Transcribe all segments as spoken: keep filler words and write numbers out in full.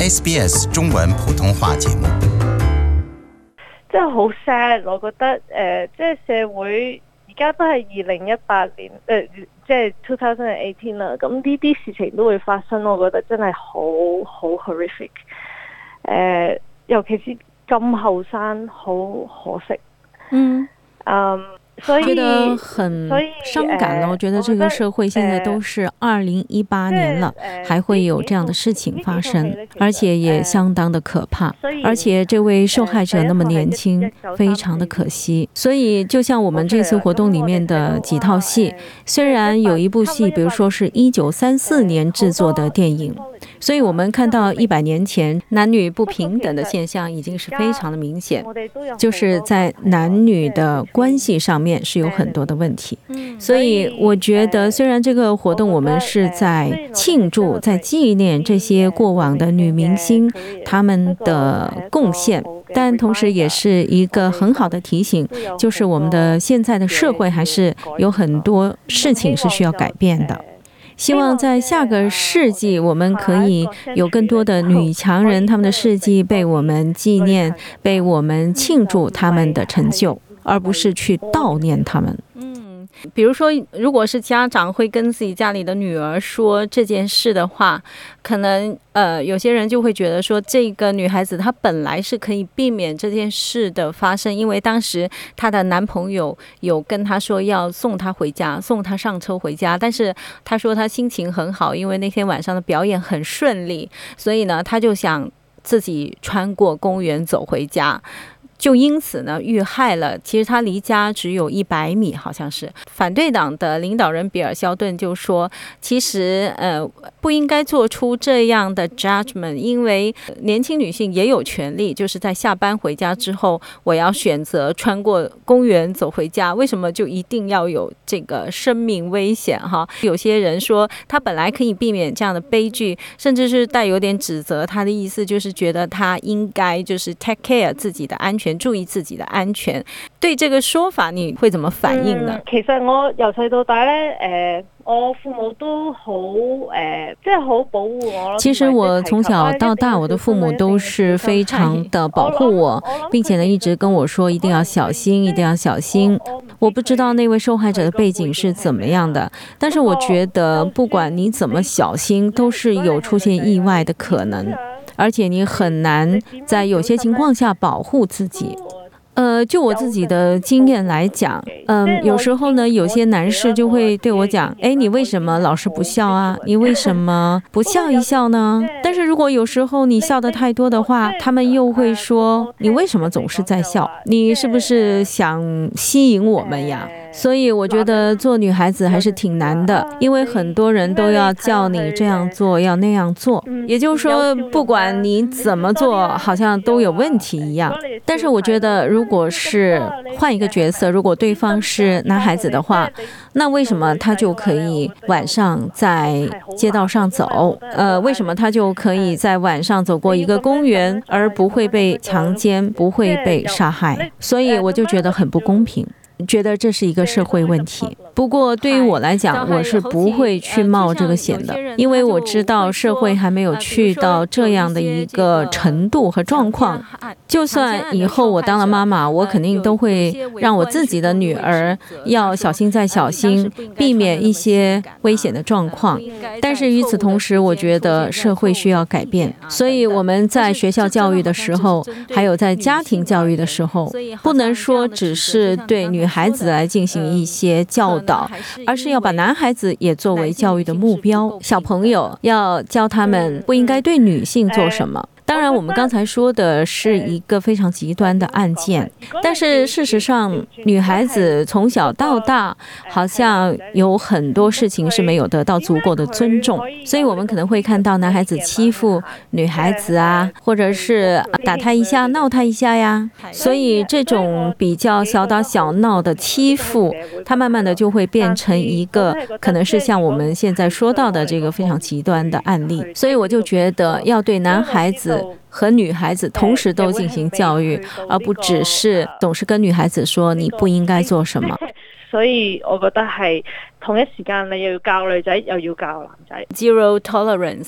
S B S 中文普通話節目。 真係好 sad， 我覺得誒、呃，即係社會而家都係二零一八年，誒、呃，即係二零一八啦。咁呢啲事情都會發生，我覺得真係好好 horrific。誒、呃，尤其是咁後生，好可惜。 嗯。 嗯。所以覺得很傷感了。我覺得這個社會現在都是二零一八年了，還會有這樣的事情發生，而且也相當的可怕。而且這位受害者那麼年輕，非常的可惜。所以就像我們這次活動裡面的幾套戲，雖然有一部戲，比如說是一九三四年製作的電影，所以我們看到一百年前男女不平等的現象已經是非常的明顯，就是在男女的關係上面是有很多的問題。所以我覺得雖然這個活動我們是在慶祝，在紀念這些過往的女明星她們的貢獻，但同時也是一個很好的提醒，就是我們的現在的社會還是有很多事情是需要改變的。希望在下個世紀我們可以有更多的女強人，她們的事蹟被我們紀念，被我們慶祝她們的成就，而不是去悼念她們。嗯，比如說如果是家長會跟自己家裡的女兒說這件事的話，可能呃有些人就會覺得說，這個女孩子她本來是可以避免這件事的發生，因為當時她的男朋友有跟她說要送她回家，送她上車回家，但是她說她心情很好，因為那天晚上的表演很順利，所以呢她就想自己穿過公園走回家，就因此呢遇害了。其實他離家只有一百米，好像是。反對黨的領導人比爾·肖頓就說，其實呃不應該做出這樣的 judgment， 因為年輕女性也有權利，就是在下班回家之後，我要選擇穿過公園走回家，為什麼就一定要有這個生命危險哈？有些人說他本來可以避免這樣的悲劇，甚至是帶有點指責，他的意思就是覺得他應該就是 take care 自己的安全，注意自己的安全。對這個說法你會怎麼反應呢？ 嗯、其實我由細到大咧，誒、呃，我父母都好誒，即係好保護我。 其實我從小到大，我的父母都是非常的保護我，並且呢一直跟我說一定要小心，一定要小心。我不知道那位受害者的背景是怎麼樣的，但是我覺得不管你怎麼小心，都是有出現意外的可能，而且你很難在有些情況下保護自己。呃，就我自己的經驗來講，嗯、呃，有時候呢，有些男士就會對我講，誒，你為什麼老是不笑啊？你為什麼不笑一笑呢？但是如果有時候你笑得太多的話，他們又會說，你為什麼總是在笑？你是不是想吸引我們呀？所以我覺得做女孩子還是挺難的，因為很多人都要叫你這樣做，要那樣做。也就是說，不管你怎麼做，好像都有問題一樣。但是我覺得，如果是換一個角色，如果對方是男孩子的話，那為什麼他就可以晚上在街道上走？呃，為什麼他就可以在晚上走過一個公園，而不會被強姦，不會被殺害？所以我就覺得很不公平。覺得這是一個社會問題。不過對於我來講，我是不會去冒這個險的，因為我知道社會還沒有去到這樣的一個程度和狀況。就算以後我當了媽媽，我肯定都會讓我自己的女兒要小心再小心，避免一些危險的狀況。但是與此同時，我覺得社會需要改變，所以我們在學校教育的時候，還有在家庭教育的時候，不能說只是對女孩子來進行一些教導，而是要把男孩子也作為教育的目標。小朋友要教他們不應該對女性做什麼。當然我們剛才說的是一個非常極端的案件，但是事實上女孩子從小到大好像有很多事情是沒有得到足夠的尊重，所以我們可能會看到男孩子欺負女孩子啊，或者是打他一下鬧他一下呀。所以這種比較小打小鬧的欺負，它慢慢的就會變成一個可能是像我們現在說到的這個非常極端的案例。所以我就覺得要對男孩子和女孩子同時都進行教育，而不只是總是跟女孩子說你不應該做什麼。 所以我覺得係同一時間你又要教女仔又要教男仔。 Zero tolerance。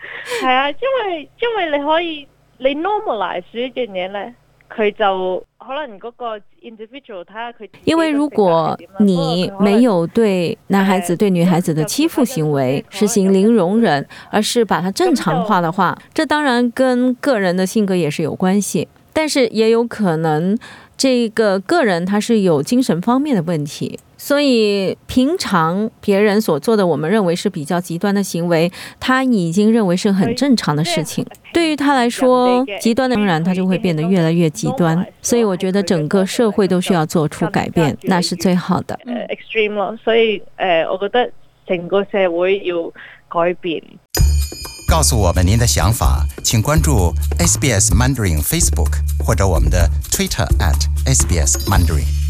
係啊，因為因為你可以你 normalize 呢樣嘢咧，佢就可能嗰個 individual 睇下佢。 因為如果你沒有對男孩子對女孩子的欺負行為實行零容忍，而是把它正常化的話，這當然跟個人的性格也是有關係，但是也有可能這個個人他是有精神方面的問題。所以平常別人所做的我們認為是比較極端的行為，他已經認為是很正常的事情，對於他來說極端的當然他就會變得越來越極端。所以我覺得整個社會都需要做出改變，那是最好的。 呃 extreme 咯，所以呃我覺得整個社會要改變。 告訴我們您的想法，請關注 S B S Mandarin Facebook 或者我們的 Twitter at S B S Mandarin。